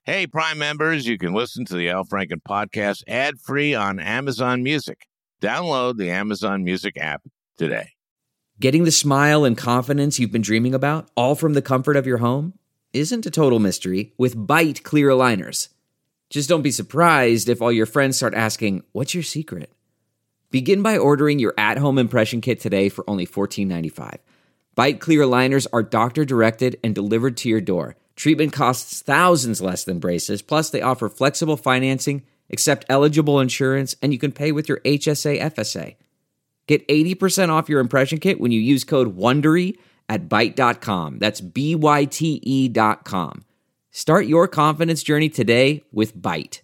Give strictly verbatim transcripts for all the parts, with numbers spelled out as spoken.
Hey, Prime members, you can listen to the Al Franken podcast ad-free on Amazon Music. Download the Amazon Music app today. Getting the smile and confidence you've been dreaming about, all from the comfort of your home, isn't a total mystery with Byte clear aligners. Just don't be surprised if all your friends start asking, "What's your secret?" Begin by ordering your at-home impression kit today for only fourteen ninety-five. Byte clear aligners are doctor-directed and delivered to your door. Treatment costs thousands less than braces, plus they offer flexible financing, accept eligible insurance, and you can pay with your H S A F S A. Get eighty percent off your impression kit when you use code WONDERY at byte dot com. That's B Y T E dot com. Start your confidence journey today with Byte.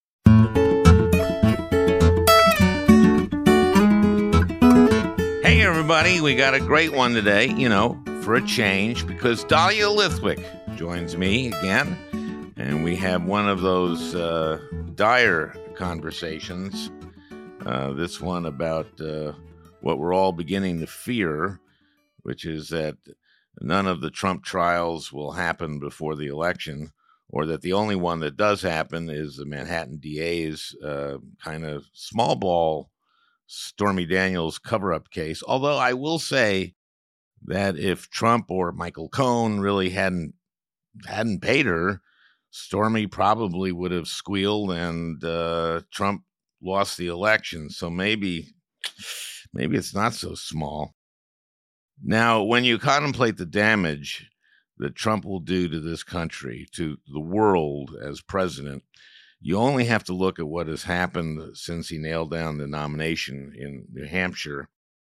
Hey, everybody, we got a great one today, you know, for a change, because Dahlia Lithwick joins me again, and we have one of those uh, dire conversations, uh, this one about uh, what we're all beginning to fear, which is that none of the Trump trials will happen before the election, or that the only one that does happen is the Manhattan D A's uh, kind of small ball Stormy Daniels cover-up case. Although I will say that if Trump or Michael Cohen really hadn't hadn't paid her, Stormy probably would have squealed and uh, Trump lost the election. So maybe, maybe it's not so small. Now, when you contemplate the damage that Trump will do to this country, to the world as president, you only have to look at what has happened since he nailed down the nomination in New Hampshire.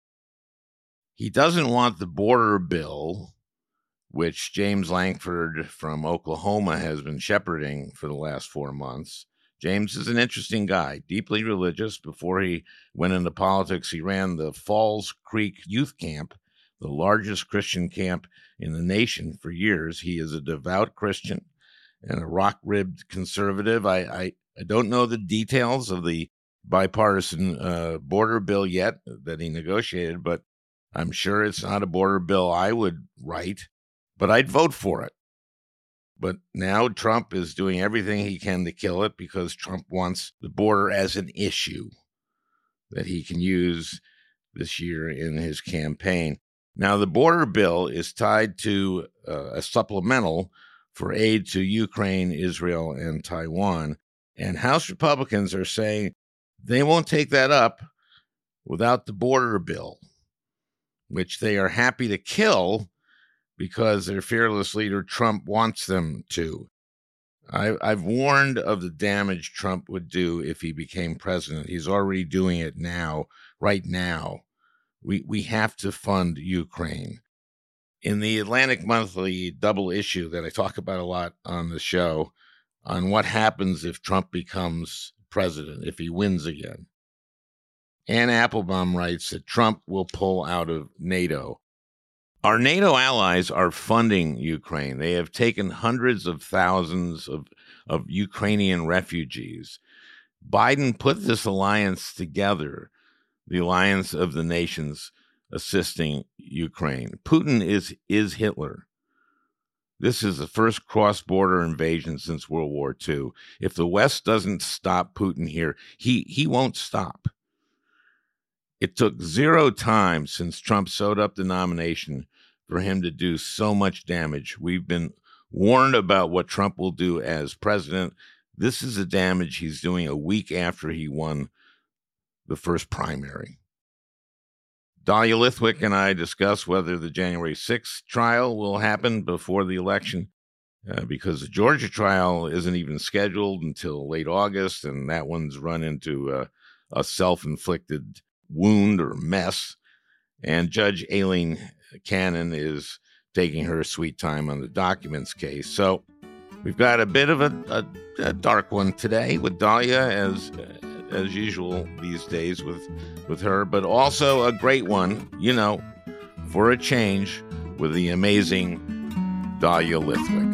He doesn't want the border bill, which James Lankford from Oklahoma has been shepherding for the last four months. James is an interesting guy, deeply religious. Before he went into politics, he ran the Falls Creek Youth Camp, the largest Christian camp in the nation, for years. He is a devout Christian and a rock-ribbed conservative. I, I, I don't know the details of the bipartisan uh, border bill yet that he negotiated, but I'm sure it's not a border bill I would write, but I'd vote for it. But now Trump is doing everything he can to kill it because Trump wants the border as an issue that he can use this year in his campaign. Now, the border bill is tied to uh, a supplemental for aid to Ukraine, Israel, and Taiwan. And House Republicans are saying they won't take that up without the border bill, which they are happy to kill because their fearless leader Trump wants them to. I, I've warned of the damage Trump would do if he became president. He's already doing it now, right now. We we have to fund Ukraine. In the Atlantic Monthly double issue that I talk about a lot on the show, on what happens if Trump becomes president, if he wins again, Ann Applebaum writes that Trump will pull out of NATO. Our NATO allies are funding Ukraine. They have taken hundreds of thousands of, of Ukrainian refugees. Biden put this alliance together, the alliance of the nations assisting Ukraine. Putin is, is Hitler. This is the first cross-border invasion since World War Two. If the West doesn't stop Putin here, he, he won't stop. It took zero time since Trump sewed up the nomination for him to do so much damage. We've been warned about what Trump will do as president. This is the damage he's doing a week after he won the first primary. Dahlia Lithwick and I discuss whether the January sixth trial will happen before the election, uh, because the Georgia trial isn't even scheduled until late August, and that one's run into uh, a self-inflicted wound or mess. And Judge Aileen Cannon is taking her sweet time on the documents case. So we've got a bit of a, a, a dark one today with Dahlia, as as usual these days with, with her, but also a great one, you know, for a change, with the amazing Dahlia Lithwick.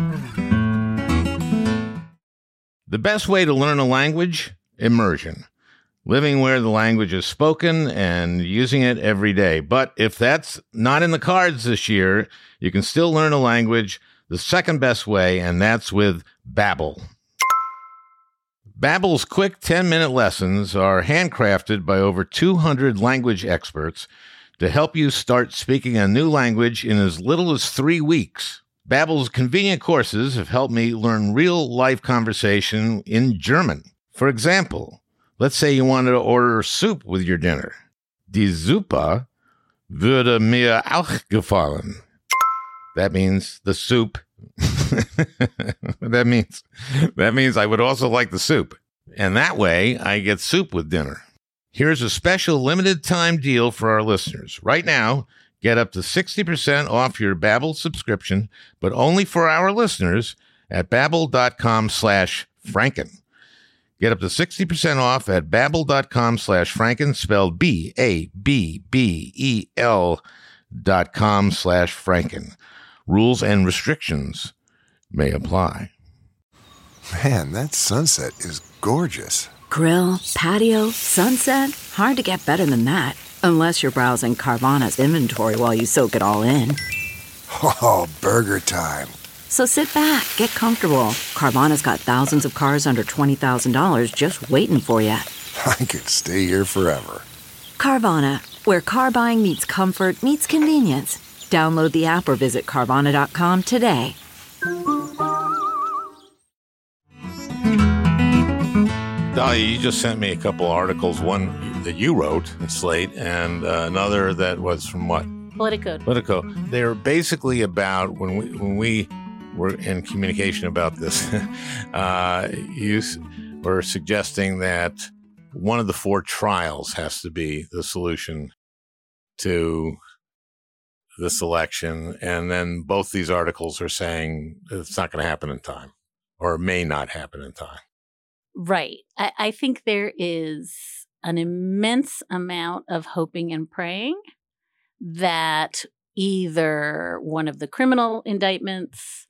The best way to learn a language? Immersion. Living where the language is spoken and using it every day. But if that's not in the cards this year, you can still learn a language the second best way, and that's with Babbel. Babbel's quick ten-minute lessons are handcrafted by over two hundred language experts to help you start speaking a new language in as little as three weeks. Babbel's convenient courses have helped me learn real-life conversation in German. For example, let's say you wanted to order soup with your dinner. Die Suppe würde mir auch gefallen. That means the soup. that means that means I would also like the soup. And that way, I get soup with dinner. Here's a special limited time deal for our listeners. Right now, get up to sixty percent off your Babbel subscription, but only for our listeners at babbel.com slash Franken. Get up to sixty percent off at babbel.com slash Franken, spelled B A B B E L dot com slash Franken. Rules and restrictions may apply. Man, that sunset is gorgeous. Grill, patio, sunset. Hard to get better than that. Unless you're browsing Carvana's inventory while you soak it all in. Oh, burger time. So sit back, get comfortable. Carvana's got thousands of cars under twenty thousand dollars just waiting for you. I could stay here forever. Carvana, where car buying meets comfort meets convenience. Download the app or visit Carvana dot com today. Dahlia, you just sent me a couple articles, one that you wrote in Slate and uh, another that was from what? Politico. Politico. They're basically about when we when we were in communication about this, uh, you were suggesting that one of the four trials has to be the solution to this election. And then both these articles are saying it's not going to happen in time or may not happen in time. Right. I, I think there is an immense amount of hoping and praying that either one of the criminal indictments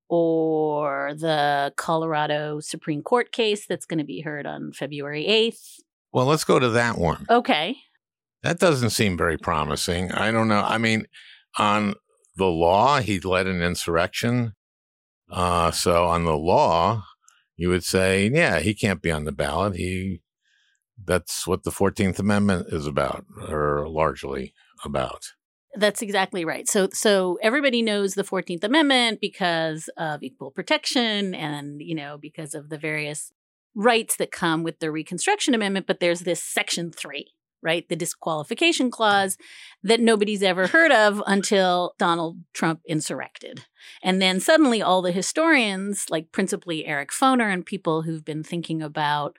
or the Colorado Supreme Court case that's going to be heard on February eighth. Well, let's go to that one. Okay. That doesn't seem very promising. I don't know. I mean, on the law, he led an insurrection. Uh, so on the law, you would say, yeah, he can't be on the ballot. He, that's what the fourteenth Amendment is about, or largely about. That's exactly right. So so everybody knows the fourteenth Amendment because of equal protection and, you know, because of the various rights that come with the Reconstruction Amendment. But there's this Section three, right? The disqualification clause that nobody's ever heard of until Donald Trump insurrected. And then suddenly all the historians, like principally Eric Foner and people who've been thinking about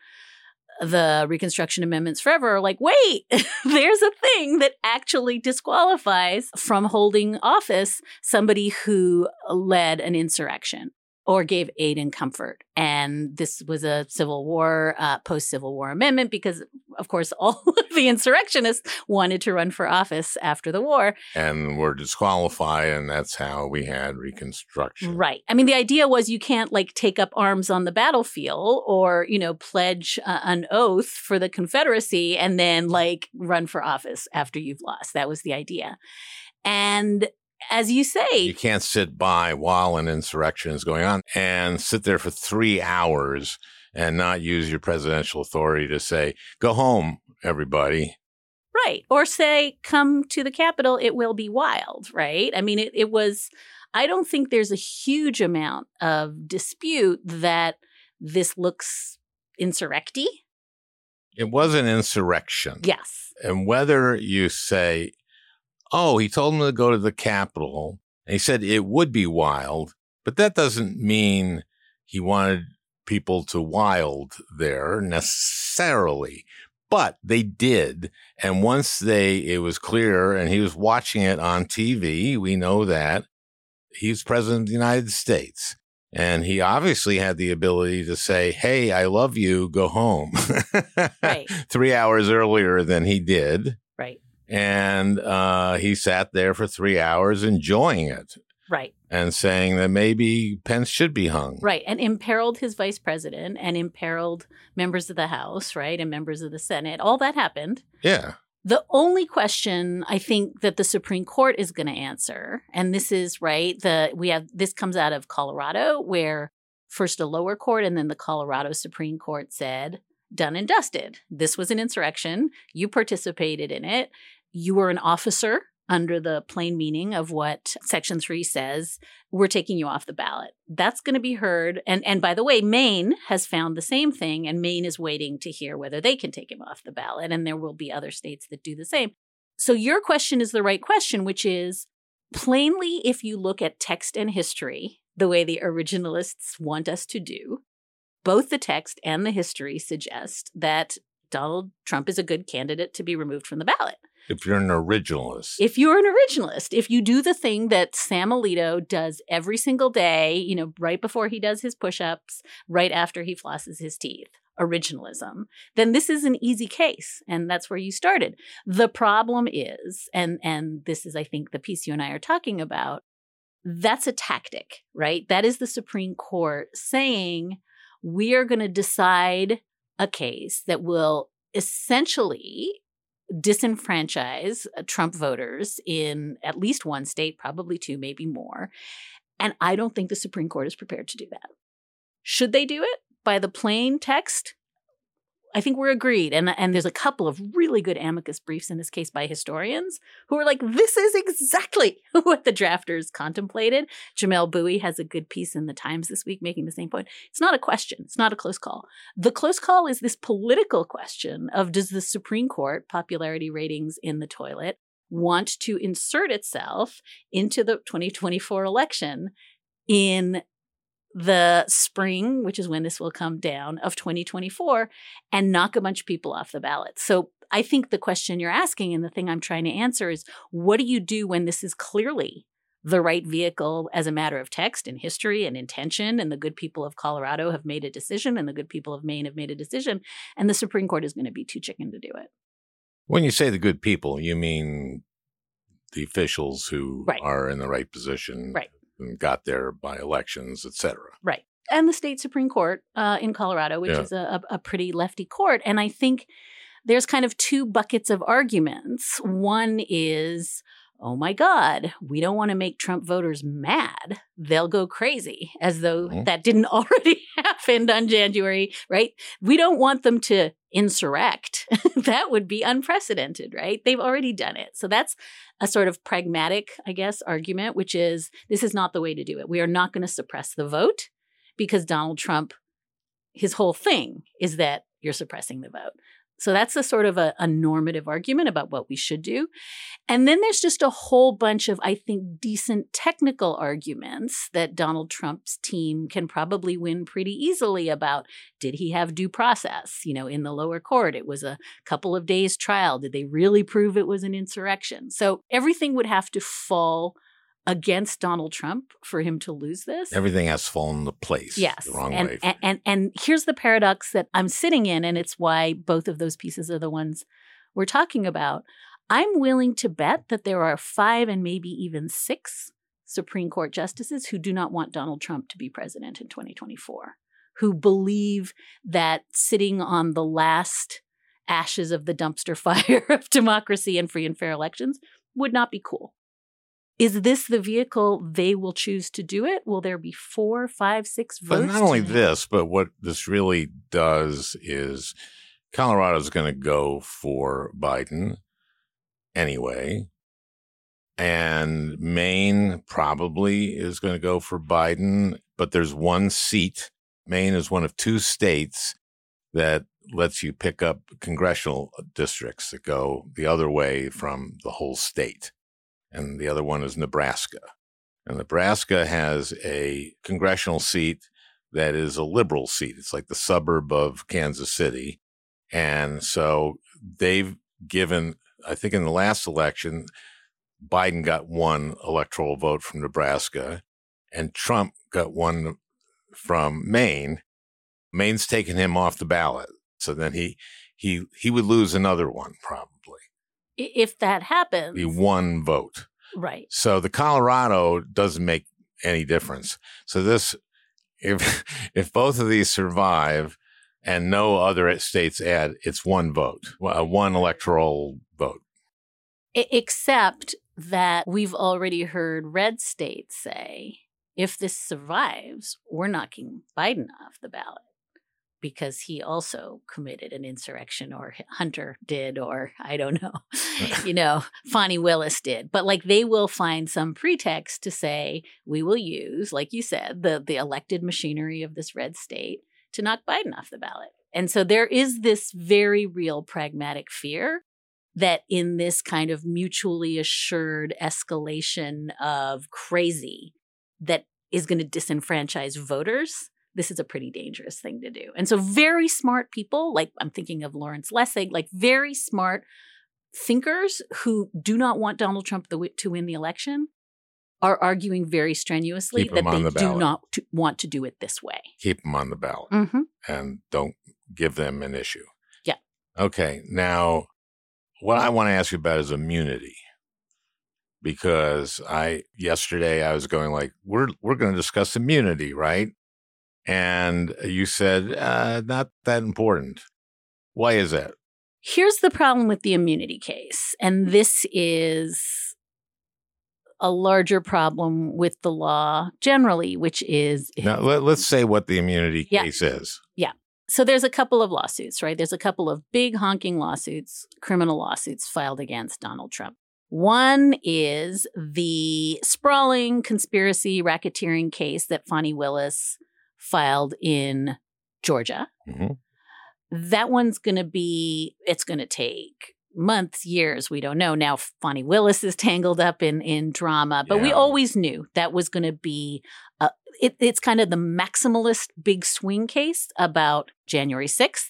the Reconstruction Amendments forever are like, wait, there's a thing that actually disqualifies from holding office somebody who led an insurrection or gave aid and comfort. And this was a Civil War, uh, post-Civil War amendment because, of course, all of the insurrectionists wanted to run for office after the war. And were disqualified, and that's how we had Reconstruction. Right. I mean, the idea was you can't, like, take up arms on the battlefield or, you know, pledge uh, an oath for the Confederacy and then, like, run for office after you've lost. That was the idea. And as you say, you can't sit by while an insurrection is going on and sit there for three hours and not use your presidential authority to say, go home, everybody. Right. Or say, come to the Capitol. It will be wild. Right. I mean, it, it was I don't think there's a huge amount of dispute that this looks insurrecty. It was an insurrection. Yes. And whether you say, oh, he told him to go to the Capitol, and he said it would be wild, but that doesn't mean he wanted people to wild there necessarily. But they did. And once they, it was clear, and he was watching it on T V, we know that he's president of the United States. And he obviously had the ability to say, hey, I love you, go home. Right. Three hours earlier than he did. Right. And uh, he sat there for three hours enjoying it. Right. And saying that maybe Pence should be hung. Right. And imperiled his vice president and imperiled members of the House, right, and members of the Senate. All that happened. Yeah. The only question I think that the Supreme Court is going to answer, and this is right, the we have this comes out of Colorado, where first a lower court and then the Colorado Supreme Court said, done and dusted. This was an insurrection. You participated in it. You were an officer under the plain meaning of what Section three says. We're taking you off the ballot. That's going to be heard. And, and by the way, Maine has found the same thing, and Maine is waiting to hear whether they can take him off the ballot. And there will be other states that do the same. So your question is the right question, which is, plainly, if you look at text and history, the way the originalists want us to do, both the text and the history suggest that Donald Trump is a good candidate to be removed from the ballot. If you're an originalist. If you're an originalist, if you do the thing that Sam Alito does every single day, you know, right before he does his push-ups, right after he flosses his teeth, originalism, then this is an easy case. And that's where you started. The problem is, and, and this is, I think, the piece you and I are talking about, that's a tactic, right? That is the Supreme Court saying, we are going to decide a case that will essentially disenfranchise Trump voters in at least one state, probably two, maybe more. And I don't think the Supreme Court is prepared to do that. Should they do it by the plain text? I think we're agreed. And, and there's a couple of really good amicus briefs in this case by historians who are like, this is exactly what the drafters contemplated. Jamelle Bouie has a good piece in the Times this week making the same point. It's not a question. It's not a close call. The close call is this political question of, does the Supreme Court, popularity ratings in the toilet, want to insert itself into the twenty twenty-four election in the spring, which is when this will come down, of twenty twenty-four, and knock a bunch of people off the ballot. So I think the question you're asking, and the thing I'm trying to answer, is what do you do when this is clearly the right vehicle as a matter of text and history and intention, and the good people of Colorado have made a decision, and the good people of Maine have made a decision, and the Supreme Court is going to be too chicken to do it. When you say the good people, you mean the officials who right. are in the right position. Right. And got there by elections, et cetera. Right. And the state Supreme Court uh, in Colorado, which yeah. is a, a pretty lefty court. And I think there's kind of two buckets of arguments. One is, oh my God, we don't want to make Trump voters mad. They'll go crazy, as though mm-hmm. that didn't already happen on January, right? We don't want them to insurrect. That would be unprecedented, right? They've already done it. So that's a sort of pragmatic, I guess, argument, which is, this is not the way to do it. We are not going to suppress the vote because Donald Trump, his whole thing is that you're suppressing the vote. So that's a sort of a, a normative argument about what we should do. And then there's just a whole bunch of, I think, decent technical arguments that Donald Trump's team can probably win pretty easily about. Did he have due process? You know, in the lower court, it was a couple of days trial. Did they really prove it was an insurrection? So everything would have to fall against Donald Trump for him to lose this. Everything has fallen into place. Yes. The wrong and, way. And, and, and here's the paradox that I'm sitting in, and it's why both of those pieces are the ones we're talking about. I'm willing to bet that there are five and maybe even six Supreme Court justices who do not want Donald Trump to be president in twenty twenty-four, who believe that sitting on the last ashes of the dumpster fire of democracy and free and fair elections would not be cool. Is this the vehicle they will choose to do it? Will there be four, five, six votes? But not only this, but what this really does is Colorado's going to go for Biden anyway. And Maine probably is going to go for Biden. But there's one seat. Maine is one of two states that lets you pick up congressional districts that go the other way from the whole state. And the other one is Nebraska. And Nebraska has a congressional seat that is a liberal seat. It's like the suburb of Kansas City. And so they've given, I think in the last election, Biden got one electoral vote from Nebraska, and Trump got one from Maine. Maine's taken him off the ballot. So then he he he would lose another one probably. If that happens. The one vote. Right. So the Colorado doesn't make any difference. So this, if if both of these survive and no other states add, it's one vote, one electoral vote. I- except that we've already heard red states say, if this survives, we're knocking Biden off the ballot because he also committed an insurrection, or Hunter did, or I don't know, you know, Fani Willis did. But like they will find some pretext to say, we will use, like you said, the, the elected machinery of this red state to knock Biden off the ballot. And so there is this very real pragmatic fear that in this kind of mutually assured escalation of crazy that is going to disenfranchise voters, this is a pretty dangerous thing to do. And so very smart people, like I'm thinking of Lawrence Lessig, like very smart thinkers who do not want Donald Trump to win the election are arguing very strenuously Keep that him on they the do ballot. not to want to do it this way. Keep them on the ballot Mm-hmm. and don't give them an issue. Yeah. Okay. Now, what I want to ask you about is immunity. Because I yesterday I was going like, we're we're going to discuss immunity, right? And you said, uh, not that important. Why is that? Here's the problem with the immunity case. And this is a larger problem with the law generally, which is... Now, let, let's say what the immunity Yeah. case is. Yeah. So there's a couple of lawsuits, right? There's a couple of big honking lawsuits, criminal lawsuits filed against Donald Trump. One is the sprawling conspiracy racketeering case that Fani Willis filed in Georgia. Mm-hmm. That one's going to be, it's going to take months, years, we don't know. Now, Fani Willis is tangled up in, in drama, but we Yeah. always knew that was going to be, a, it, it's kind of the maximalist big swing case about January sixth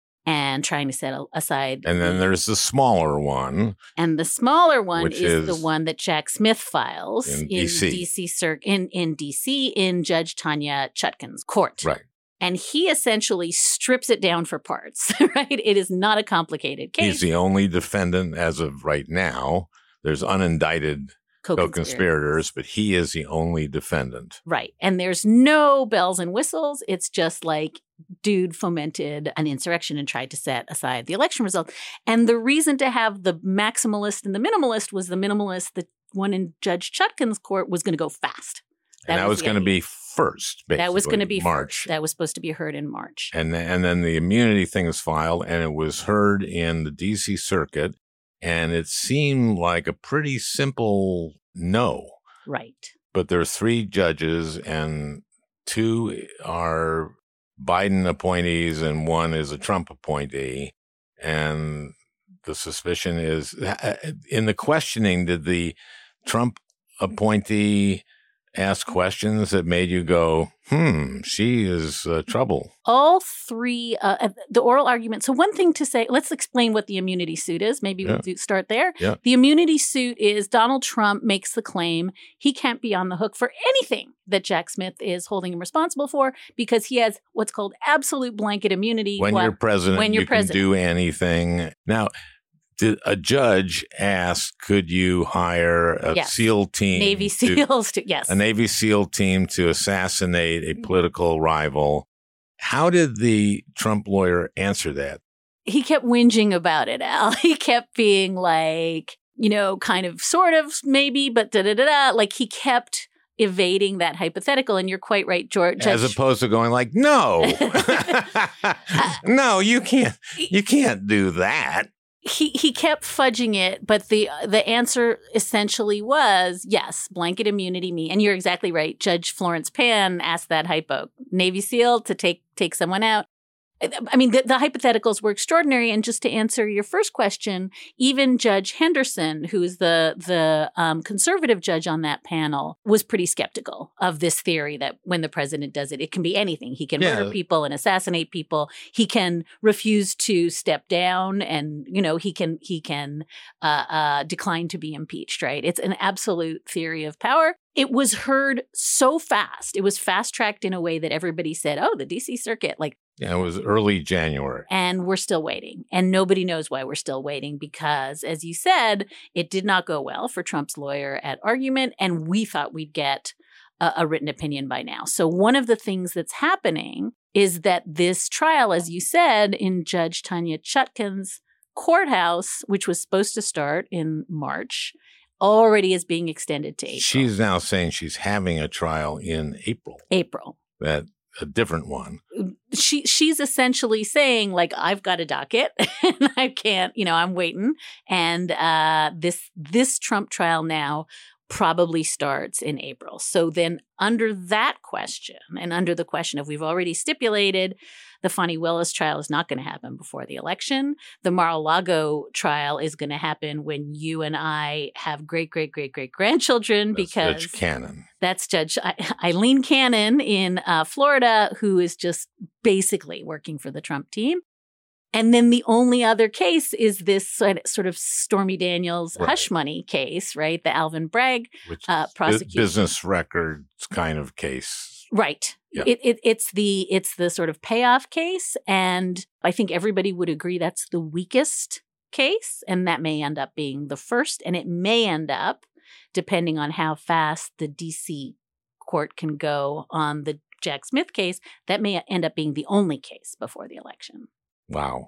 and trying to set aside. And then the- there's the smaller one. And the smaller one Which is, the is one that Jack Smith files in in D C. D C cir- in, in D C in Judge Tanya Chutkan's court. Right. And he essentially strips it down for parts, right? It is not a complicated case. He's the only defendant as of right now. There's unindicted Co-conspirator. co-conspirators, but he is the only defendant. Right. And there's no bells and whistles. It's just like, dude fomented an insurrection and tried to set aside the election result. And the reason to have the maximalist and the minimalist was the minimalist, the one in Judge Chutkan's court, was going to go fast. And that was the going to idea. be first, basically. That was going to be March. first. That was supposed to be heard in March. And then, and then the immunity thing was filed, and it was heard in the D C circuit, and it seemed like a pretty simple no. Right. But there are three judges, and two are Biden appointees, and one is a Trump appointee. And the suspicion is, in the questioning, did the Trump appointee ask questions that made you go, hmm, she is uh, trouble? All three, uh, the oral argument. So one thing to say, let's explain what the immunity suit is. Maybe Yeah. we'll do, start there. Yeah. The immunity suit is Donald Trump makes the claim he can't be on the hook for anything that Jack Smith is holding him responsible for because he has what's called absolute blanket immunity. When What- you're president, when you're you president. can do anything. Now, did a judge ask, could you hire a Yes. SEAL team? Navy to- SEALs, to, yes. a Navy SEAL team to assassinate a political rival. How did the Trump lawyer answer that? He kept whinging about it, Al. He kept being like, you know, kind of, sort of, maybe, but da da da da. Like he kept evading that hypothetical. And you're quite right, George. As opposed to going like, no, no, you can't, you can't do that. He he kept fudging it, but the the answer essentially was yes, blanket immunity me. And you're exactly right. Judge Florence Pan asked that hypo, Navy SEAL to take take someone out. I mean, the, the hypotheticals were extraordinary. And just to answer your first question, even Judge Henderson, who is the the um, conservative judge on that panel, was pretty skeptical of this theory that when the president does it, it can be anything. He can Yeah. murder people and assassinate people. He can refuse to step down, and you know he can he can uh, uh, decline to be impeached. Right? It's an absolute theory of power. It was heard so fast. It was fast tracked in a way that everybody said, "Oh, the D C Circuit!" Like. Yeah, it was early January. And we're still waiting. And nobody knows why we're still waiting because, as you said, it did not go well for Trump's lawyer at argument. And we thought we'd get a, a written opinion by now. So one of the things that's happening is that this trial, as you said, in Judge Tanya Chutkan's courthouse, which was supposed to start in March, already is being extended to April. She's now saying she's having a trial in April. April. That a different one. She she's essentially saying, like, I've got a docket and I can't, you know, I'm waiting. And uh, this this Trump trial now probably starts in April. So then under that question and under the question of we've already stipulated the Fani Willis trial is not going to happen before the election. The Mar-a-Lago trial is going to happen when you and I have great, great, great, great grandchildren That's because Judge Cannon. That's Judge Eileen Cannon in uh, Florida, who is just basically working for the Trump team. And then the only other case is this sort of Stormy Daniels Right. hush money case, right? The Alvin Bragg Which uh, is bu- prosecution. business records kind of case. Right. Yeah. It, it, it's the it's the sort of payoff case. And I think everybody would agree that's the weakest case. And that may end up being the first. And it may end up, depending on how fast the D C court can go on the Jack Smith case, that may end up being the only case before the election. Wow.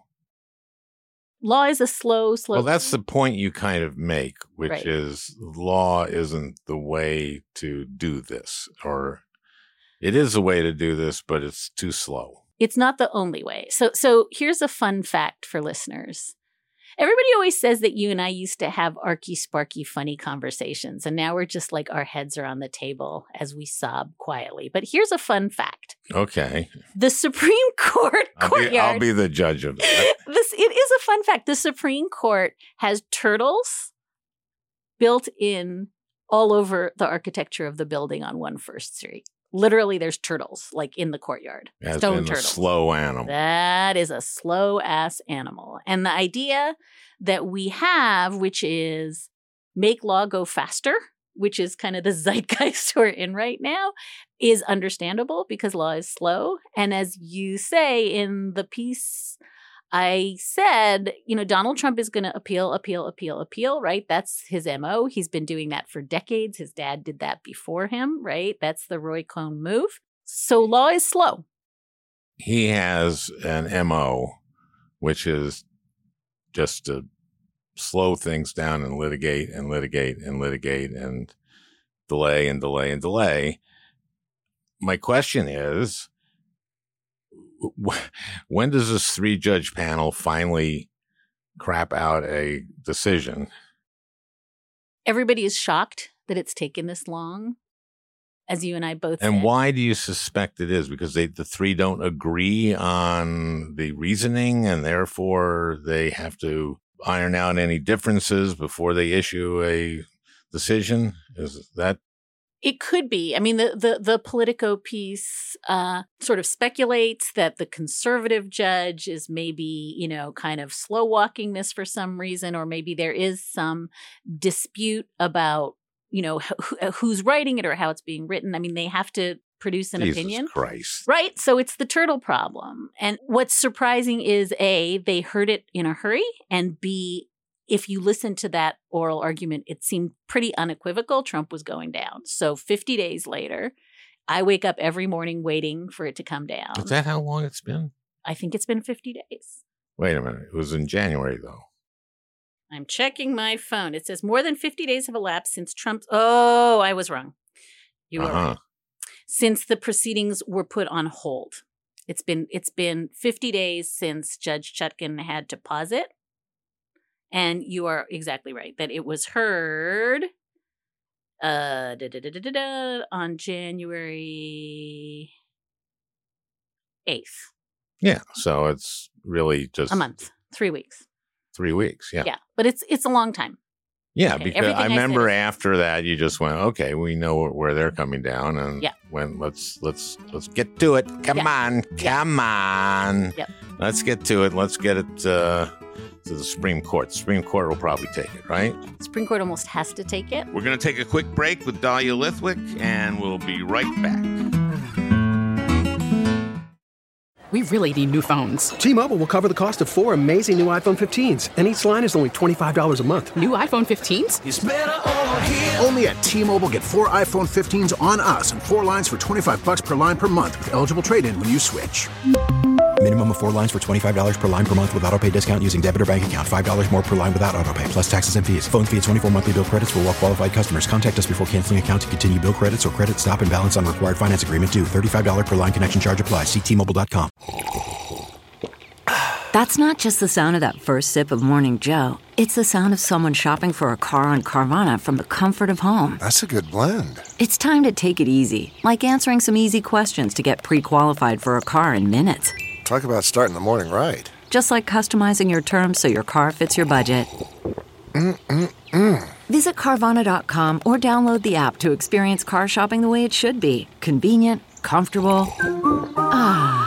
Law is a slow, slow. Well, that's the point you kind of make, which Right. is law isn't the way to do this, or it is a way to do this, but it's too slow. It's not the only way. So so here's a fun fact for listeners. Everybody always says that you and I used to have arky, sparky, funny conversations, and now we're just like our heads are on the table as we sob quietly. But here's a fun fact. Okay. The Supreme Court I'll be, courtyard. I'll be the judge of that. this it is a fun fact. The Supreme Court has turtles built in all over the architecture of the building on one First Street. Literally, there's turtles like in the courtyard. As Stone in a turtles. slow animal. That is a slow ass animal. And the idea that we have, which is make law go faster, which is kind of the zeitgeist we're in right now, is understandable because law is slow. And as you say in the piece, I said, you know, Donald Trump is going to appeal, appeal, appeal, appeal, right? That's his M O. He's been doing that for decades. His dad did that before him, right? That's the Roy Cohn move. So law is slow. He has an M O, which is just to slow things down and litigate and litigate and litigate and delay and delay and delay. My question is, when does this three-judge panel finally crap out a decision? Everybody is shocked that it's taken this long, as you and I both And said. why do you suspect it is? Because they, the three don't agree on the reasoning, and therefore they have to iron out any differences before they issue a decision? Is that? It could be. I mean, the the, the Politico piece uh, sort of speculates that the conservative judge is maybe, you know, kind of slow walking this for some reason, or maybe there is some dispute about, you know, wh- who's writing it or how it's being written. I mean, they have to produce an Jesus opinion. Christ. Right. So it's the turtle problem. And what's surprising is A, they heard it in a hurry, and B, if you listen to that oral argument, it seemed pretty unequivocal. Trump was going down. So fifty days later, I wake up every morning waiting for it to come down. Is that how long it's been? I think it's been fifty days. Wait a minute. It was in January, though. I'm checking my phone. It says more than fifty days have elapsed since Trump's. Oh, I was wrong. You were Uh-huh. right. Since the proceedings were put on hold. It's been it's been fifty days since Judge Chutkan had to pause it. And you are exactly right that it was heard uh, da, da, da, da, da, da, on January eighth. Yeah. So it's really just A month, three weeks. three weeks. Yeah. Yeah, but it's it's a long time. Yeah, Okay, because everything I I said remember is- after that, you just went, okay, we know where they're coming down, and Yeah. when let's let's let's get to it. Come Yeah. on, Yeah. come on. Yep. Let's get to it. Let's get it uh, to the Supreme Court. The Supreme Court will probably take it, right? Supreme Court almost has to take it. We're going to take a quick break with Dahlia Lithwick, and we'll be right back. We really need new phones. T-Mobile will cover the cost of four amazing new iPhone fifteens, and each line is only twenty-five dollars a month. New iPhone fifteens? Only at T-Mobile, get four iPhone fifteens on us and four lines for twenty-five bucks per line per month with eligible trade-in when you switch. Minimum of four lines for twenty-five dollars per line per month with autopay discount using debit or bank account. five dollars more per line without autopay, plus taxes and fees. Phone fee at twenty-four monthly bill credits for well-qualified customers. Contact us before canceling account to continue bill credits or credit stop and balance on required finance agreement due. thirty-five dollars per line connection charge applies. See T Mobile dot com. That's not just the sound of that first sip of Morning Joe. It's the sound of someone shopping for a car on Carvana from the comfort of home. That's a good blend. It's time to take it easy, like answering some easy questions to get pre-qualified for a car in minutes. Talk about starting the morning right. Just like customizing your terms so your car fits your budget. Mm-mm-mm. Visit Carvana dot com or download the app to experience car shopping the way it should be. Convenient, comfortable. Ah.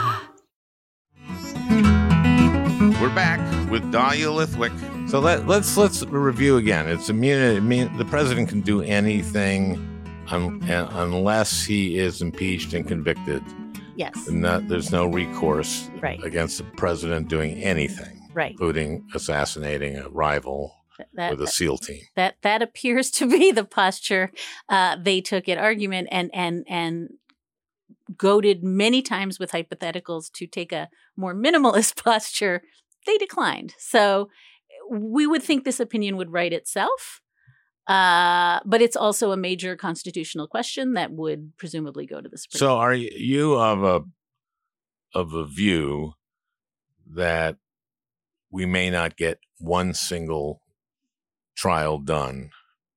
We're back with Dahlia Lithwick. So let, let's let's review again. It's immunity. I mean, the president can do anything un, unless he is impeached and convicted. Yes. And that, there's no recourse Right. against the president doing anything, Right. including assassinating a rival That, with a SEAL team. that that appears to be the posture uh, they took at argument, and and and goaded many times with hypotheticals to take a more minimalist posture. They declined. So we would think this opinion would write itself, uh, but it's also a major constitutional question that would presumably go to the Supreme So Court. are you of a of a view that we may not get one single trial done,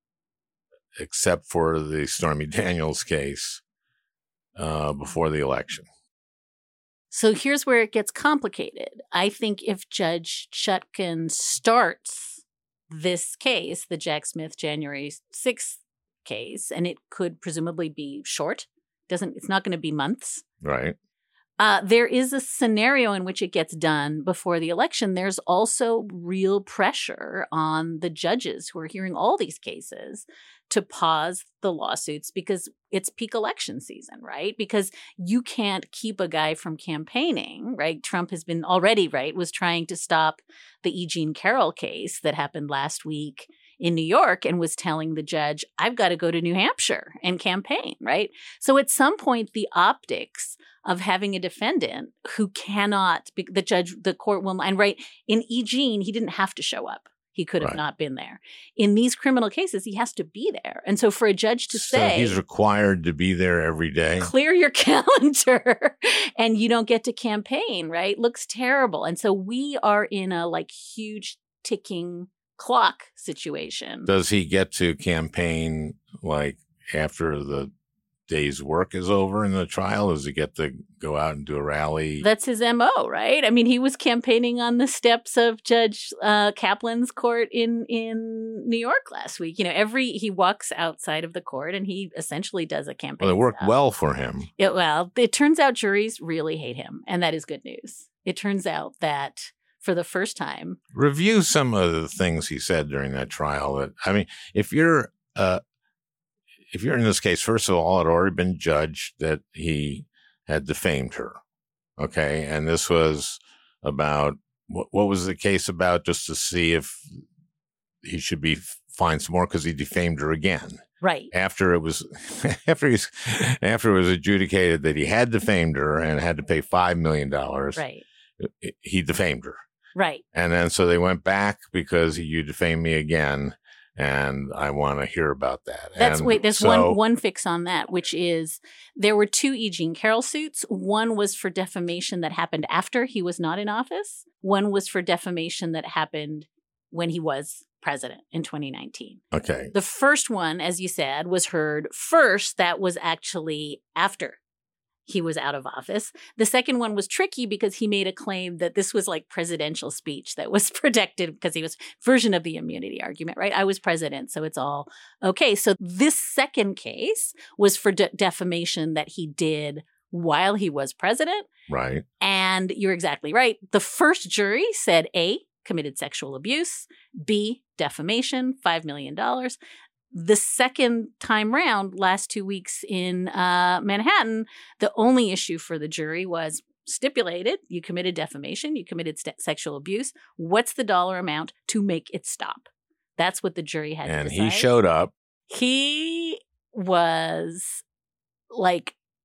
except for the Stormy Daniels case, uh, before the election? So here's where it gets complicated. I think if Judge Chutkan starts this case, the Jack Smith January sixth case, and it could presumably be short, doesn't it's not going to be months. Right. Uh, there is a scenario in which it gets done before the election. There's also real pressure on the judges who are hearing all these cases to pause the lawsuits because it's peak election season, right? Because you can't keep a guy from campaigning, right? Trump has been already, right, was trying to stop the E. Jean Carroll case that happened last week in New York and was telling the judge, I've got to go to New Hampshire and campaign, right? So at some point, the optics of having a defendant who cannot, the judge, the court will, and right, in E. Jean, he didn't have to show up. He could have Right. not been there. In these criminal cases, he has to be there. And so for a judge to So say, he's required to be there every day. clear your calendar and you don't get to campaign, right? Looks terrible. And so we are in a like huge ticking clock situation. Does he get to campaign like after the day's work is over in the trial? Does he get to go out and do a rally? That's his M O, right? I mean, he was campaigning on the steps of Judge uh, Kaplan's court in in New York last week. You know, every he walks outside of the court and he essentially does a campaign. Well, it worked stop. well for him. It, well, it turns out juries really hate him, and that is good news. It turns out that for the first time, Review some of the things he said during that trial. That I mean, if you're uh, if you're in this case, first of all, it had already been judged that he had defamed her. Okay, and this was about what, what was the case about? Just to see if he should be fined some more because he defamed her again. right? After it was after he's after it was adjudicated that he had defamed her and had to pay five million dollars. Right, He defamed her. right. And then so they went back because you defamed me again, and I want to hear about that. That's and wait. There's so, one one fix on that, which is there were two E. Jean Carroll suits. One was for defamation that happened after he was not in office. One was for defamation that happened when he was president in twenty nineteen. Okay. The first one, as you said, was heard first. That was actually after he was out of office. The second one was tricky because he made a claim that this was like presidential speech that was protected because he was version of the immunity argument, right? I was president, so it's all okay. So this second case was for de- defamation that he did while he was president. Right. And you're exactly right. The first jury said A, committed sexual abuse, B, defamation, five million dollars. The second time round, last two weeks in uh, Manhattan, the only issue for the jury was stipulated. You committed defamation. You committed st- sexual abuse. What's the dollar amount to make it stop? That's what the jury had And to decide. he showed up. He was like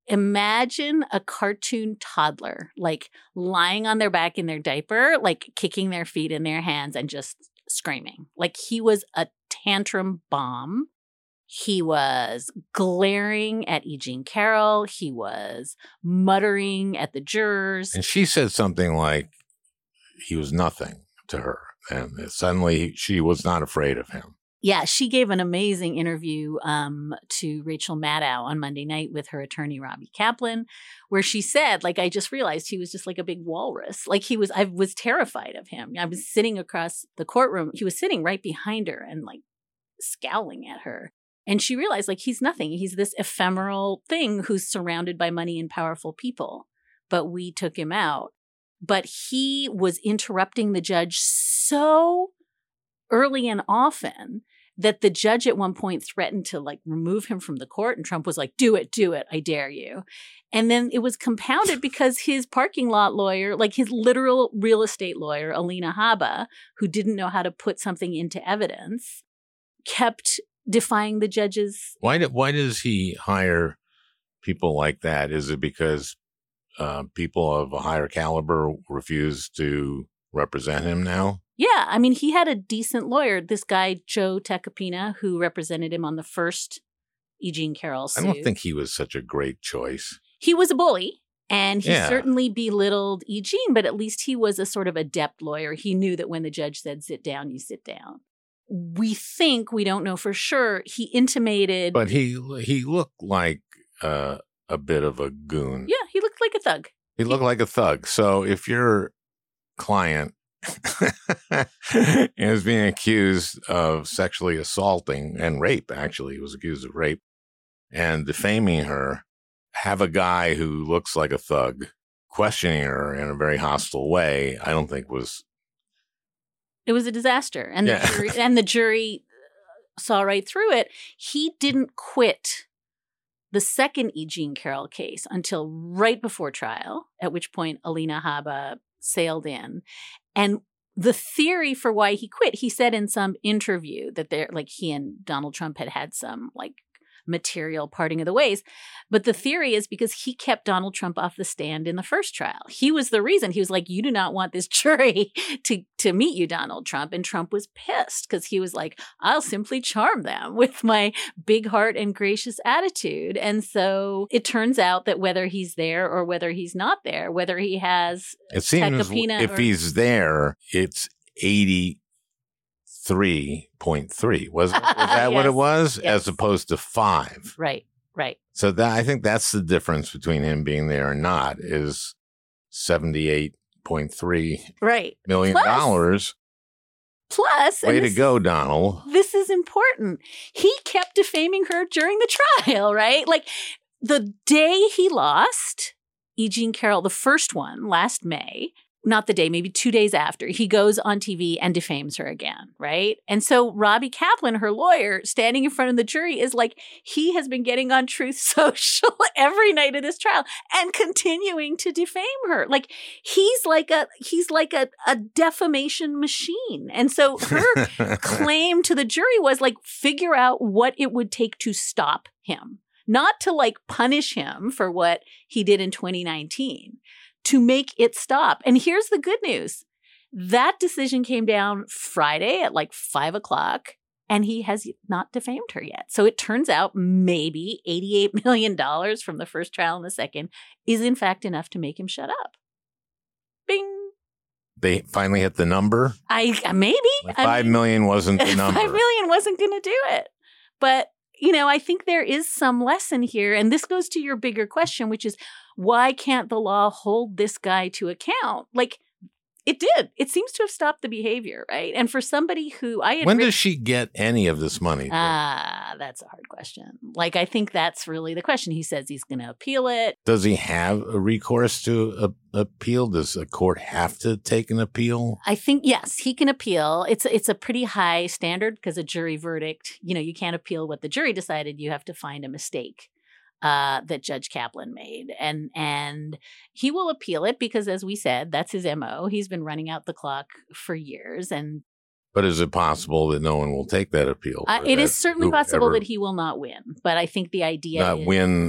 imagine a cartoon toddler, like lying on their back in their diaper, like kicking their feet in their hands and just screaming. Like he was a tantrum bomb. He was glaring at E. Jean Carroll. He was muttering at the jurors. And she said something like he was nothing to her. And suddenly she was not afraid of him. Yeah, she gave an amazing interview um, to Rachel Maddow on Monday night with her attorney, Robbie Kaplan, where she said, like, I just realized he was just like a big walrus. Like he was, I was terrified of him. I was sitting across the courtroom. He was sitting right behind her and like scowling at her. And she realized, like, he's nothing. He's this ephemeral thing who's surrounded by money and powerful people. But we took him out. But he was interrupting the judge so early and often that the judge at one point threatened to like remove him from the court. And Trump was like, do it, do it. I dare you. And then it was compounded because his parking lot lawyer, like his literal real estate lawyer, Alina Habba, who didn't know how to put something into evidence, kept defying the judge's. Why, do, why does he hire people like that? Is it because uh, people of a higher caliber refuse to represent him now? Yeah, I mean, he had a decent lawyer. This guy, Joe Tacopina, who represented him on the first E. Jean Carroll suit. I don't think he was such a great choice. He was a bully, and he Yeah. certainly belittled E. Jean, but at least he was a sort of adept lawyer. He knew that when the judge said, sit down, you sit down. We think, we don't know for sure, he intimated. But he he looked like uh, a bit of a goon. Yeah, he looked like a thug. He looked like a thug. So if your client is being accused of sexually assaulting and rape, actually, he was accused of rape and defaming her, have a guy who looks like a thug questioning her in a very hostile way, I don't think was. It was a disaster. And, Yeah. the jury, and the jury saw right through it. He didn't quit the second E. Jean Carroll case until right before trial, at which point Alina Habba sailed in. And the theory for why he quit, he said in some interview that they're like he and Donald Trump had had some like material parting of the ways. But the theory is because he kept Donald Trump off the stand in the first trial. He was the reason. He was like, you do not want this jury to, to meet you, Donald Trump. And Trump was pissed because he was like, I'll simply charm them with my big heart and gracious attitude. And so it turns out that whether he's there or whether he's not there, whether he has It seems Tacopina if or- he's there, it's eighty-three point three. Was, it? was that what it Yes. was? Yes. As opposed to five. Right, right. So that I think that's the difference between him being there or not is seventy-eight point three Right. million Plus- dollars. Plus, and Way to this- go, Donald. This is important. He kept defaming her during the trial, right? Like the day he lost, E. Jean Carroll, the first one last May, not the day, maybe two days after, he goes on T V and defames her again, right? And so Robbie Kaplan, her lawyer, standing in front of the jury is like, he has been getting on Truth Social every night of this trial and continuing to defame her. Like he's like a he's like a, a defamation machine. And so her claim to the jury was like, figure out what it would take to stop him, not to like punish him for what he did in twenty nineteen. To make it stop. And here's the good news. That decision came down Friday at like five o'clock, and he has not defamed her yet. So it turns out maybe eighty-eight million dollars from the first trial and the second is in fact enough to make him shut up. Bing. They finally hit the number. I uh, maybe. Like I five mean, million wasn't the number. Five million wasn't going to do it. But, you know, I think there is some lesson here. And this goes to your bigger question, which is why can't the law hold this guy to account? Like, it did. It seems to have stopped the behavior, right? And for somebody who I had When written- does she get any of this money? Ah, that's a hard question. Like, I think that's really the question. He says he's going to appeal it. Does he have a recourse to a, appeal? Does a court have to take an appeal? I think, yes, he can appeal. It's, it's a pretty high standard because a jury verdict, you know, you can't appeal what the jury decided. You have to find a mistake uh, that Judge Kaplan made. And, and he will appeal it because, as we said, that's his M O. He's been running out the clock for years. And But is it possible that no one will take that appeal? uh, Or it that is certainly possible whoever that he will not win. But I think the idea not is win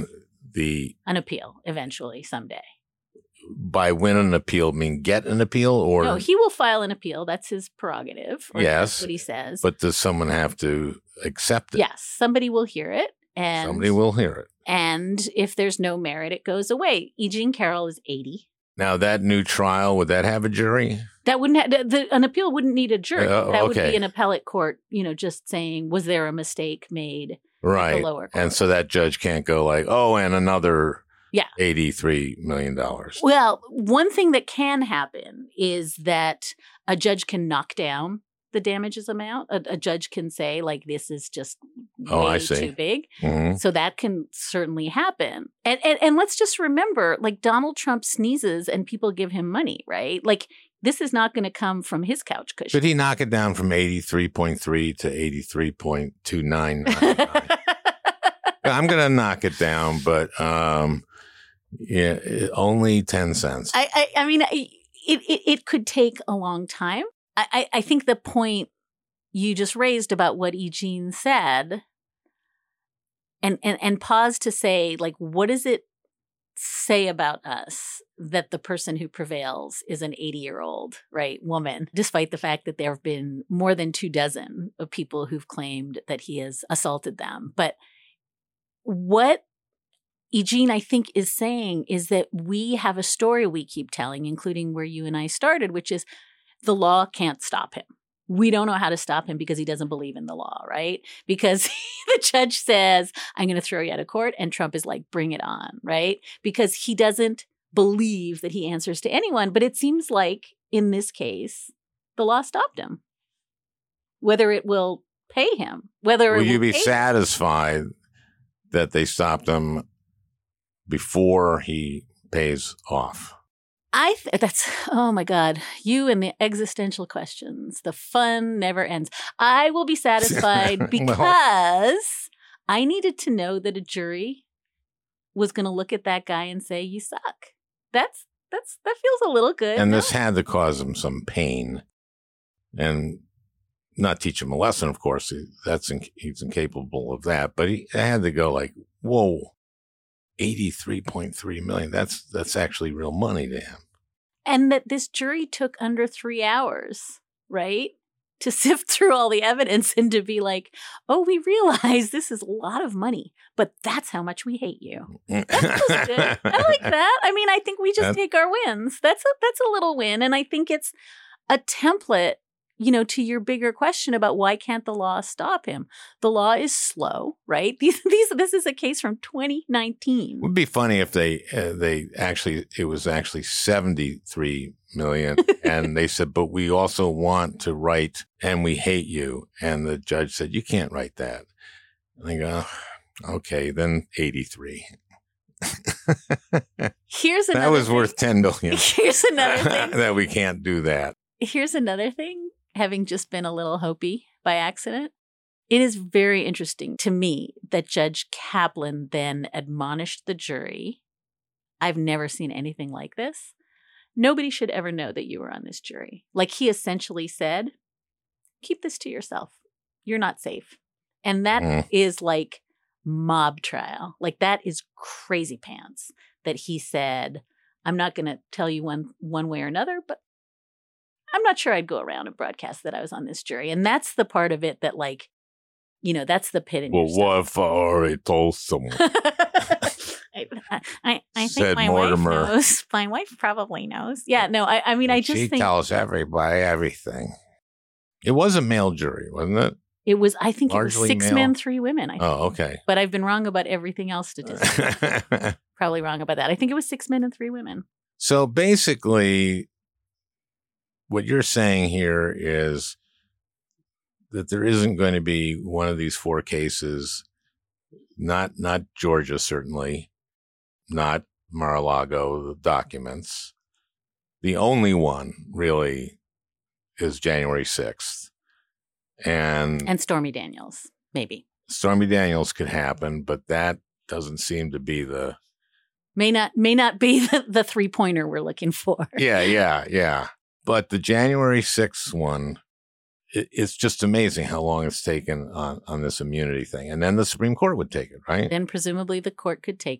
the An appeal eventually someday. by win an appeal mean get an appeal or No, he will file an appeal. That's his prerogative. Or Yes, that's what he says. but does someone have to accept it? yes, somebody will hear it. And Somebody will hear it. And if there's no merit, it goes away. E. Jean Carroll is eighty. Now, that new trial, would that have a jury? That wouldn't have, the, the, an appeal wouldn't need a jury. Uh, that would okay. be an appellate court, you know, just saying, was there a mistake made at Right. the lower court? And so that judge can't go like, oh, and another Yeah. eighty-three million dollars. Well, one thing that can happen is that a judge can knock down the damages amount. A, a judge can say, like, this is just Oh, I way see. too big. hmm So that can certainly happen. And, and and let's just remember, like, Donald Trump sneezes and people give him money, right? Like, this is not going to come from his couch cushion. Could he knock it down from eighty-three point three to eighty-three point two nine nine nine? I'm going to knock it down, but um, yeah, it- only ten cents. I, I, I mean, I- it, it it could take a long time. I, I, I think the point you just raised about what E. Jean said, and, and and pause to say, like, what does it say about us that the person who prevails is an eighty-year-old, right, woman, despite the fact that there have been more than two dozen of people who've claimed that he has assaulted them. But what E. Jean, I think, is saying is that we have a story we keep telling, including where you and I started, which is the law can't stop him. We don't know how to stop him because he doesn't believe in the law, right? Because the judge says, I'm going to throw you out of court. And Trump is like, bring it on, right? Because he doesn't believe that he answers to anyone. But it seems like in this case, the law stopped him. Whether it will pay him, whether Will it will you be pay satisfied that they stopped him before he pays off? I th- that's oh my God, you and the existential questions. The fun never ends. I will be satisfied Well- because I needed to know that a jury was going to look at that guy and say, "You suck." That's that's that feels a little good. And no? this had to cause him some pain, and not teach him a lesson. Of course, He- that's inc- he's incapable of that. But he had to go like, "Whoa, eighty-three point three million. That's that's actually real money to him." And that this jury took under three hours, right? To sift through all the evidence and to be like, oh, we realize this is a lot of money, but that's how much we hate you. That feels good. I like that. I mean, I think we just That- take our wins. That's a, that's a little win. And I think it's a template, you know, to your bigger question about why can't the law stop him? The law is slow, right? These, these, this is a case from twenty nineteen. It would be funny if they uh, they actually it was actually seventy-three million, and they said, but we also want to write "and we hate you," and the judge said, you can't write that. And they go, okay, then eighty-three. Here's another That was thing. worth ten million. Here's another thing. that we can't do that. Here's another thing, having just been a little Hopi by accident. It is very interesting to me that Judge Kaplan then admonished the jury. I've never seen anything like this. Nobody should ever know that you were on this jury. Like, he essentially said, keep this to yourself. You're not safe. And that Mm. is like mob trial. Like, that is crazy pants that he said, I'm not going to tell you one one way or another, but I'm not sure I'd go around and broadcast that I was on this jury. And that's the part of it that, like, you know, that's the pit in Well, your what if I already told someone? I, I, I think Said my Mortimer. wife knows. My wife probably knows. Yeah, no, I, I mean, I just she think tells everybody everything. It was a male jury, wasn't it? it was, I think it Largely was six male. men, three women. I think. Oh, okay. But I've been wrong about everything else statistically. Probably wrong about that. I think it was six men and three women. So basically, what you're saying here is that there isn't going to be one of these four cases, not not Georgia, certainly, not Mar-a-Lago, the documents. The only one really is January sixth. And, And Stormy Daniels, maybe. Stormy Daniels could happen, but that doesn't seem to be the May not may not be the, the three pointer we're looking for. Yeah, yeah, yeah. But the January sixth one, it, it's just amazing how long it's taken on, on this immunity thing. And then the Supreme Court would take it, right? Then presumably the court could take it.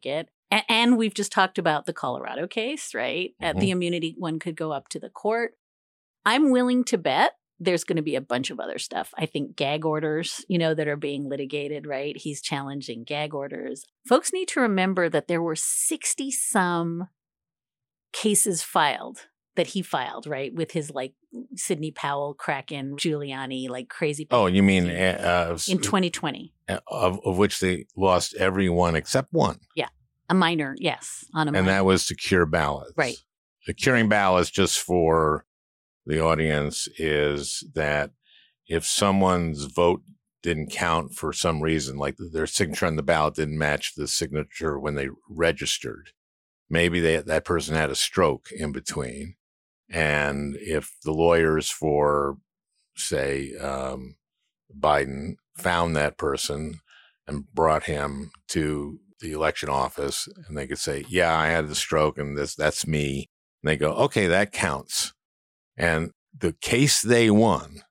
And, and we've just talked about the Colorado case, right? Uh, Mhm. the immunity one could go up to the court. I'm willing to bet there's going to be a bunch of other stuff. I think gag orders, you know, that are being litigated, right? He's challenging gag orders. Folks need to remember that there were sixty some cases filed that he filed, right? With his like Sidney Powell, Kraken, Giuliani, like crazy. Oh, you mean bankruptcy uh, in twenty twenty. of, of which they lost every one except one. Yeah. A minor, yes. On a And minor. that was to cure ballots. Right. The curing ballots, just for the audience, is that if someone's vote didn't count for some reason, like their signature on the ballot didn't match the signature when they registered, maybe they, that person had a stroke in between. And if the lawyers for, say, um, Biden found that person and brought him to the election office, and they could say, yeah, I had the stroke and this, that's me. And they go, okay, that counts. And the case they won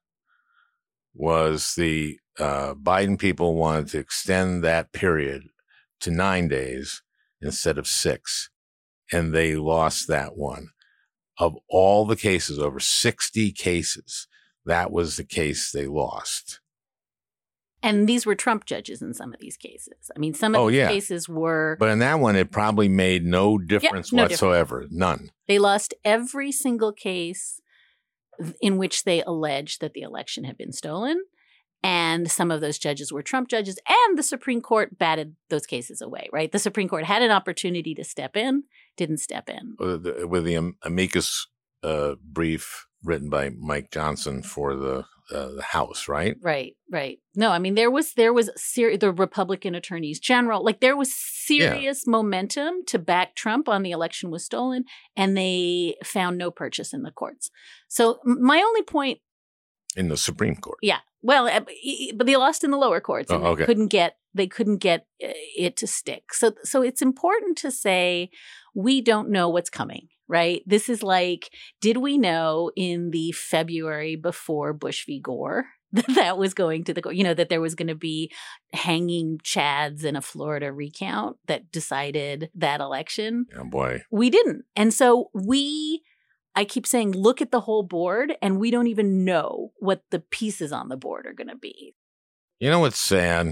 was the uh, Biden people wanted to extend that period to nine days instead of six. And they lost that one. Of all the cases, over sixty cases, that was the case they lost. And these were Trump judges in some of these cases. I mean, some of Oh, these yeah. cases were, But in that one, it probably made no difference no whatsoever. None. they lost every single case in which they alleged that the election had been stolen. And some of those judges were Trump judges, and the Supreme Court batted those cases away, right? The Supreme Court had an opportunity to step in, didn't step in. With the, with the am- amicus uh, brief written by Mike Johnson for the uh, the House, right? Right, right. No, I mean, there was, there was ser- the Republican attorneys general, like there was serious momentum to back Trump on the election was stolen, and they found no purchase in the courts. So m- my only point, In the Supreme Court. yeah, well, uh, but they lost in the lower courts, and Oh, okay. they couldn't get they couldn't get uh, it to stick. So, so it's important to say we don't know what's coming, right? This is like, did we know in the February before Bush v. Gore that that was going to the court? You know, that there was going to be hanging chads in a Florida recount that decided that election? Oh, boy. We didn't, and so we. I keep saying, look at the whole board, and we don't even know what the pieces on the board are going to be. You know what's sad?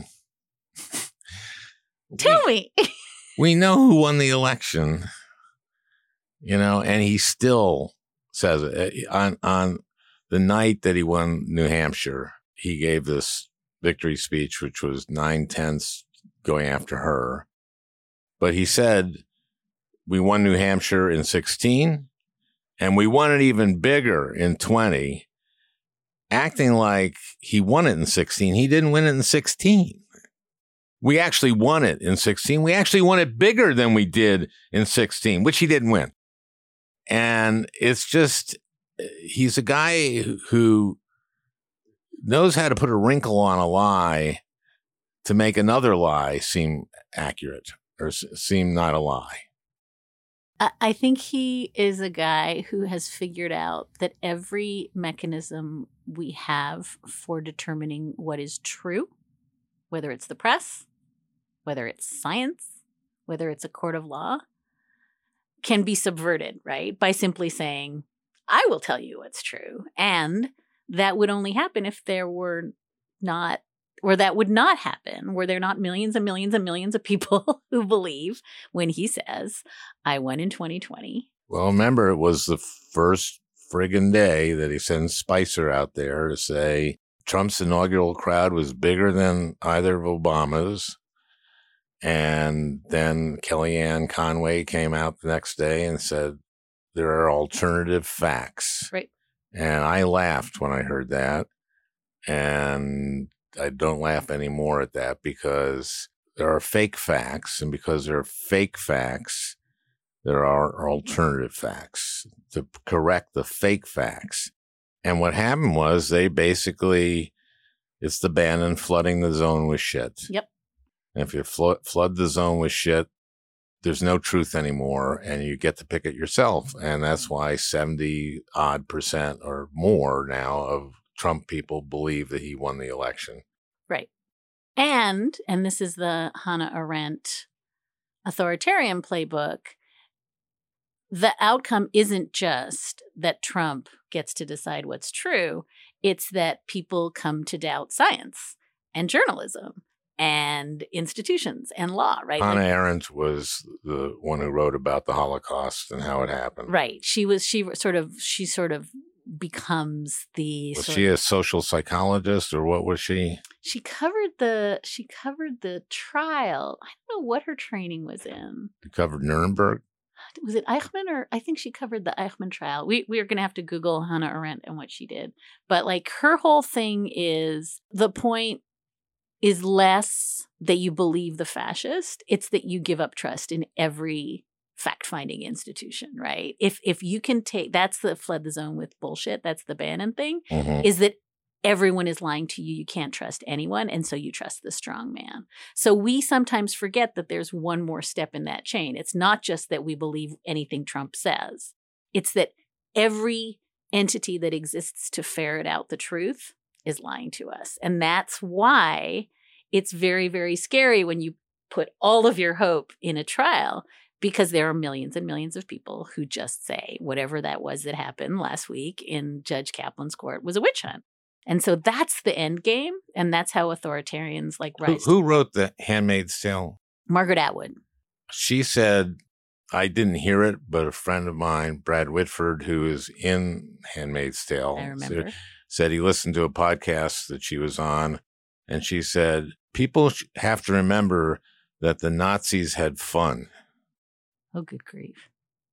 Tell me. We know who won the election, you know, and he still says it. On, on the night that he won New Hampshire, he gave this victory speech, which was nine tenths going after her. But he said, we won New Hampshire in sixteen. And we won it even bigger in twenty, acting like he won it in sixteen. He didn't win it in sixteen. We actually won it in sixteen. We actually won it bigger than we did in sixteen, which he didn't win. And it's just, he's a guy who knows how to put a wrinkle on a lie to make another lie seem accurate or seem not a lie. I- I think he is a guy who has figured out that every mechanism we have for determining what is true, whether it's the press, whether it's science, whether it's a court of law, can be subverted, right? By simply saying, I will tell you what's true. And that would only happen if there were not, or that would not happen, were there not millions and millions and millions of people who believe when he says, I won in twenty twenty. Well, remember, it was the first friggin' day that he sends Spicer out there to say Trump's inaugural crowd was bigger than either of Obama's. And then Kellyanne Conway came out the next day and said, there are alternative facts. Right. And I laughed when I heard that. And I don't laugh anymore at that because there are fake facts. And because there are fake facts, there are alternative facts to correct the fake facts. And what happened was they basically, it's the Bannon flooding the zone with shit. Yep. And if you flood, flood the zone with shit, there's no truth anymore, and you get to pick it yourself. And that's why seventy odd percent or more now of Trump people believe that he won the election. Right. And, and this is the Hannah Arendt authoritarian playbook, the outcome isn't just that Trump gets to decide what's true. It's that people come to doubt science and journalism and institutions and law, right? Hannah like, Arendt was the one who wrote about the Holocaust and how it happened. Right. She was, she sort of, she sort of becomes the. Was sort she of, a social psychologist or what was she? She covered the, she covered the trial. I don't know what her training was in. She covered Nuremberg? Was it Eichmann or I think she covered the Eichmann trial. We we are going to have to Google Hannah Arendt and what she did. But like her whole thing is the point is less that you believe the fascist. It's that you give up trust in every fact-finding institution, right? If if you can take, that's the fled the zone with bullshit. That's the Bannon thing, Mm-hmm. is that everyone is lying to you. You can't trust anyone. And so you trust the strong man. So we sometimes forget that there's one more step in that chain. It's not just that we believe anything Trump says. It's that every entity that exists to ferret out the truth is lying to us. And that's why it's very, very scary when you put all of your hope in a trial, because there are millions and millions of people who just say whatever that was that happened last week in Judge Kaplan's court was a witch hunt. And so that's the end game. And that's how authoritarians like Who, rise. who wrote The Handmaid's Tale? Margaret Atwood. She said, I didn't hear it, but a friend of mine, Brad Whitford, who is in Handmaid's Tale, I remember. said, said he listened to a podcast that she was on. And she said, people sh- have to remember that the Nazis had fun. Oh, good grief.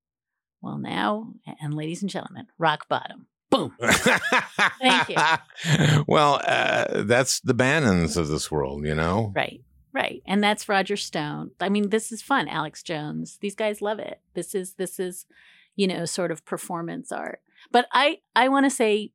Well, now, and ladies and gentlemen, rock bottom. Boom. Thank you. Well, uh, that's the Bannons of this world, you know? Right, right. And that's Roger Stone. I mean, this is fun. Alex Jones. These guys love it. This is, this is, you know, sort of performance art. But I, I want to say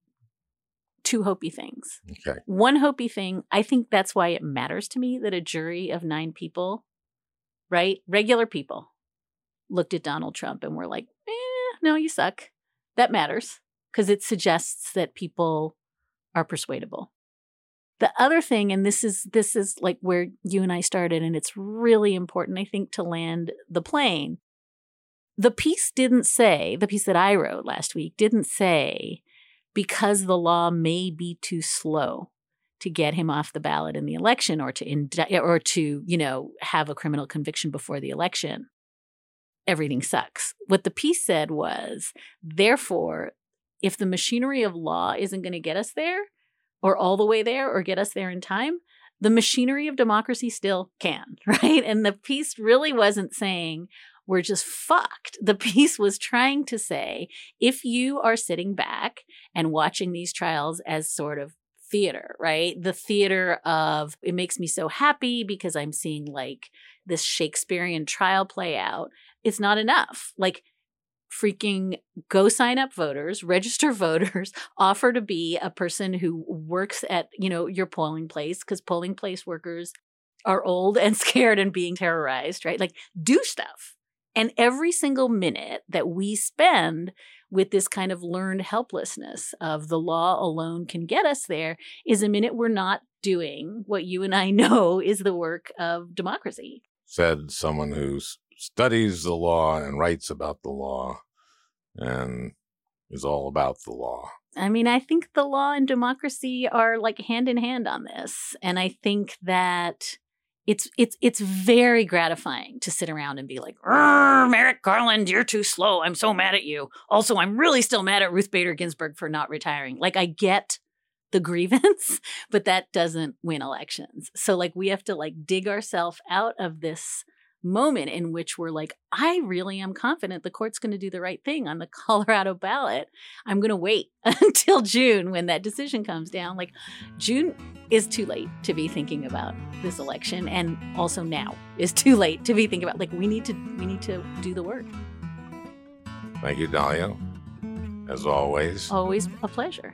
two hopey things. Okay. One hopey thing, I think that's why it matters to me that a jury of nine people, right, regular people, looked at Donald Trump and were like, eh, no, you suck. That matters because it suggests that people are persuadable. The other thing, and this is this is like where you and I started, and it's really important, I think, to land the plane. The piece didn't say, the piece that I wrote last week didn't say, because the law may be too slow to get him off the ballot in the election or to indict or to, you know, have a criminal conviction before the election, everything sucks. What the piece said was, therefore, if the machinery of law isn't going to get us there or all the way there or get us there in time, the machinery of democracy still can, right? And the piece really wasn't saying we're just fucked. The piece was trying to say, if you are sitting back and watching these trials as sort of theater, right? The theater of, it makes me so happy because I'm seeing like this Shakespearean trial play out. It's not enough. Like, freaking go sign up voters, register voters, offer to be a person who works at, you know, your polling place, because polling place workers are old and scared and being terrorized, right? Like, do stuff. And every single minute that we spend with this kind of learned helplessness of the law alone can get us there is a minute we're not doing what you and I know is the work of democracy. Said someone who studies the law and writes about the law and is all about the law. I mean, I think the law and democracy are like hand in hand on this. And I think that it's it's it's very gratifying to sit around and be like, Merrick Garland, you're too slow. I'm so mad at you. Also, I'm really still mad at Ruth Bader Ginsburg for not retiring. Like, I get the grievance, but that doesn't win elections. So like, we have to like dig ourselves out of this moment in which we're like, I really am confident the court's going to do the right thing on the Colorado ballot. I'm going to wait until June when that decision comes down. Like, June is too late to be thinking about this election, and also now is too late to be thinking about, like, we need to we need to do the work. Thank you, Dahlia. As always. Always a pleasure.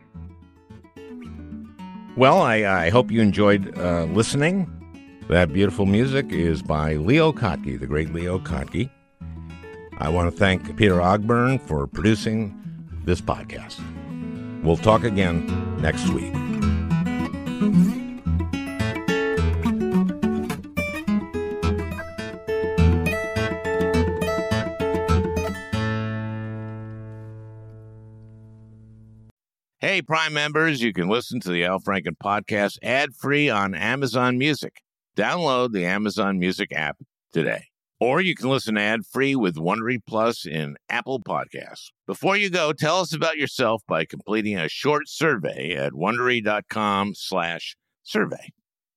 Well, I, I hope you enjoyed uh, listening. That beautiful music is by Leo Kottke, the great Leo Kottke. I want to thank Peter Ogburn for producing this podcast. We'll talk again next week. Hey, Prime members, you can listen to the Al Franken podcast ad-free on Amazon Music. Download the Amazon Music app today. Or you can listen ad-free with Wondery Plus in Apple Podcasts. Before you go, tell us about yourself by completing a short survey at Wondery.com slash survey.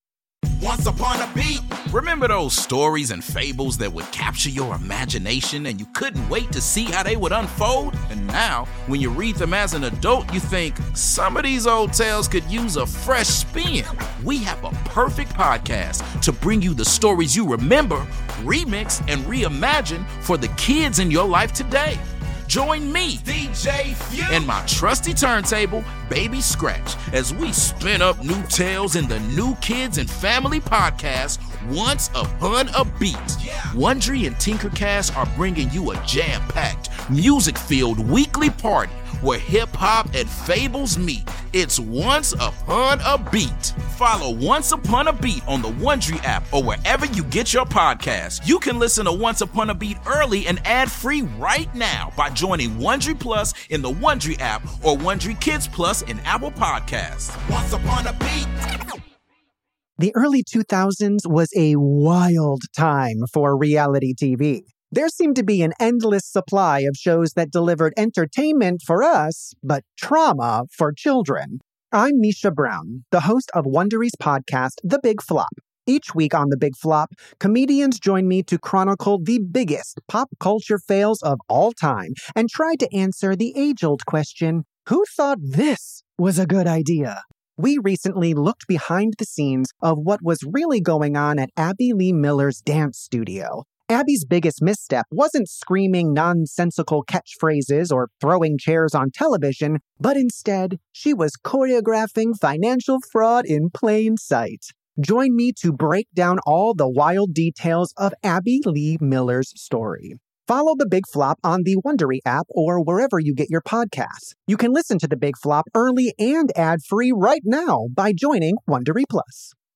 Once upon a beat. Remember those stories and fables that would capture your imagination and you couldn't wait to see how they would unfold? And now, when you read them as an adult, you think, some of these old tales could use a fresh spin. We have a perfect podcast to bring you the stories you remember, remix, and reimagine for the kids in your life today. Join me, D J Few, and my trusty turntable, Baby Scratch, as we spin up new tales in the New Kids and Family podcast, Once Upon a Beat. Yeah. Wondery and Tinkercast are bringing you a jam-packed, music-filled weekly party where hip-hop and fables meet. It's Once Upon a Beat. Follow Once Upon a Beat on the Wondery app or wherever you get your podcasts. You can listen to Once Upon a Beat early and ad-free right now by joining Wondery Plus in the Wondery app or Wondery Kids Plus in Apple Podcasts. Once Upon a Beat. The early two thousands was a wild time for reality T V. There seemed to be an endless supply of shows that delivered entertainment for us, but trauma for children. I'm Misha Brown, the host of Wondery's podcast, The Big Flop. Each week on The Big Flop, comedians join me to chronicle the biggest pop culture fails of all time and try to answer the age-old question, who thought this was a good idea? We recently looked behind the scenes of what was really going on at Abby Lee Miller's dance studio. Abby's biggest misstep wasn't screaming nonsensical catchphrases or throwing chairs on television, but instead, she was choreographing financial fraud in plain sight. Join me to break down all the wild details of Abby Lee Miller's story. Follow The Big Flop on the Wondery app or wherever you get your podcasts. You can listen to The Big Flop early and ad-free right now by joining Wondery Plus.